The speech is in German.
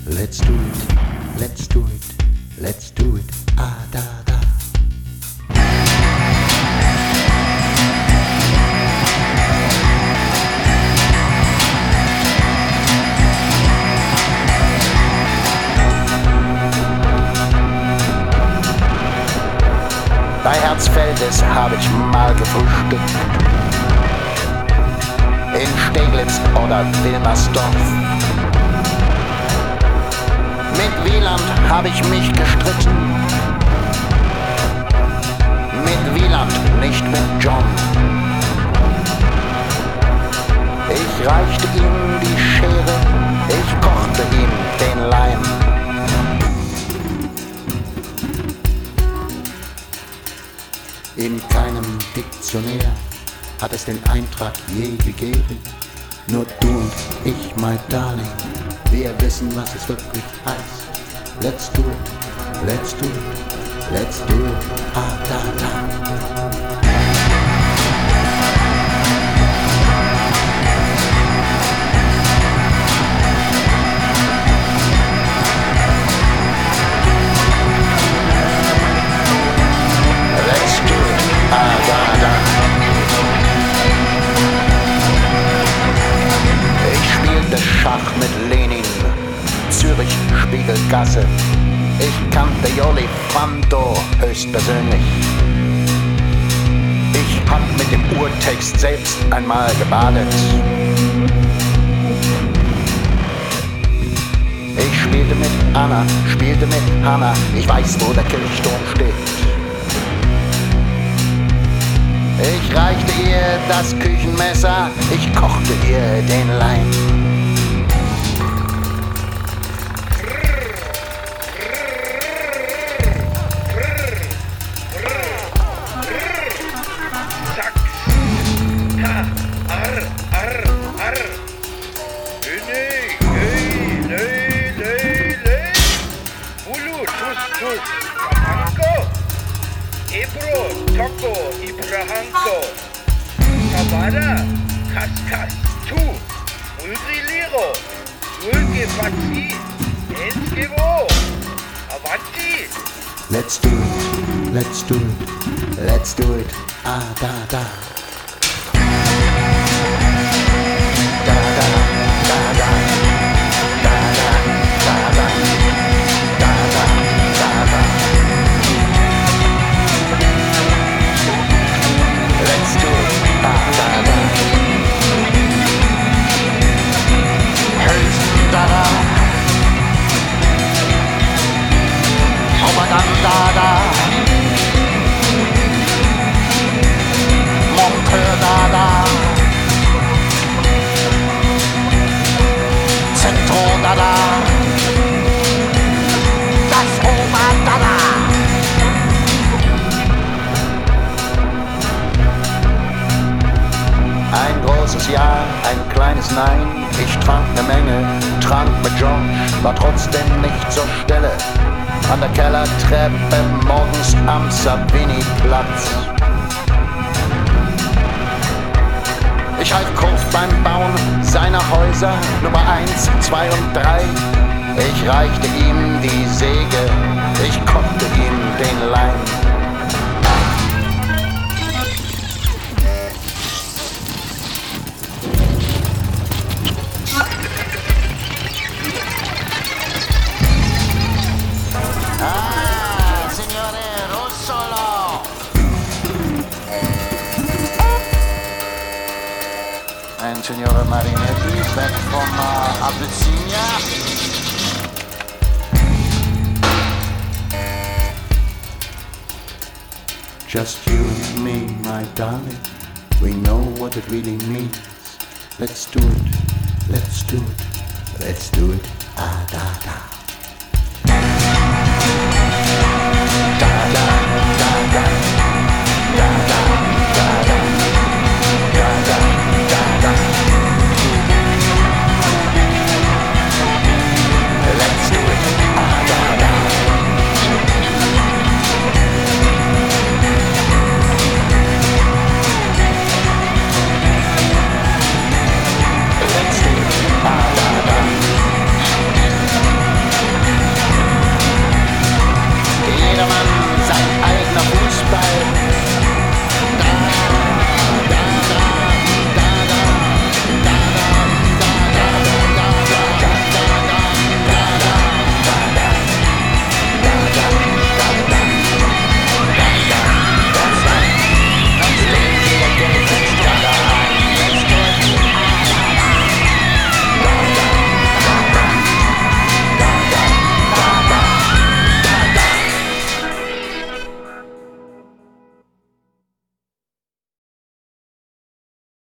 Let's do it, let's do it, let's do it, ah da da. Bei Herzfeldes habe ich mal gefrühstückt, in Steglitz oder Wilmersdorf. Mit Wieland habe ich mich gestritten, mit Wieland, nicht mit John. Ich reichte ihm die Schere, ich kochte ihm den Leim. In keinem Diktionär hat es den Eintrag je gegeben. Nur du und ich, my darling, wir wissen, was es wirklich heißt. Let's do it, let's do it, let's do it, ah da da. Ich spielte Schach mit Lenin, Zürich Spiegelgasse. Ich kannte Joli Fando höchstpersönlich. Ich hab mit dem Urtext selbst einmal gebadet. Ich spielte mit Anna, spielte mit Hanna. Ich weiß, wo der Kirchturm steht. Ich reichte ihr das Küchenmesser, ich kochte ihr den Leim. Toko, Ibrahanko, Tabada, Kaskas, Tu, Ulgriliro, Ulgefatzi, Enskevo, Avanti. Let's do it, let's do it, let's do it, ah da da. Da da, da da, da da, da da, da da, da da. Let's do it, ah da da. Hölzen da da. Oberdan da da. Monteur da da. Zentro da da. Das Ober da da. Ein großes Ja, ein kleines Nein. Ich trank ne Menge, trank mit John, war trotzdem nicht zur Stelle. An der Kellertreppe morgens am Savini-Platz. Ich half Kurt beim Bauen seiner Häuser, Nummer 1, 2 und 3. Ich reichte ihm die Säge, ich kochte ihm den Leim. And Signora Marinetti, back from Abyssinia. Just you and me, my darling, we know what it really means. Let's do it, let's do it, let's do it, ah da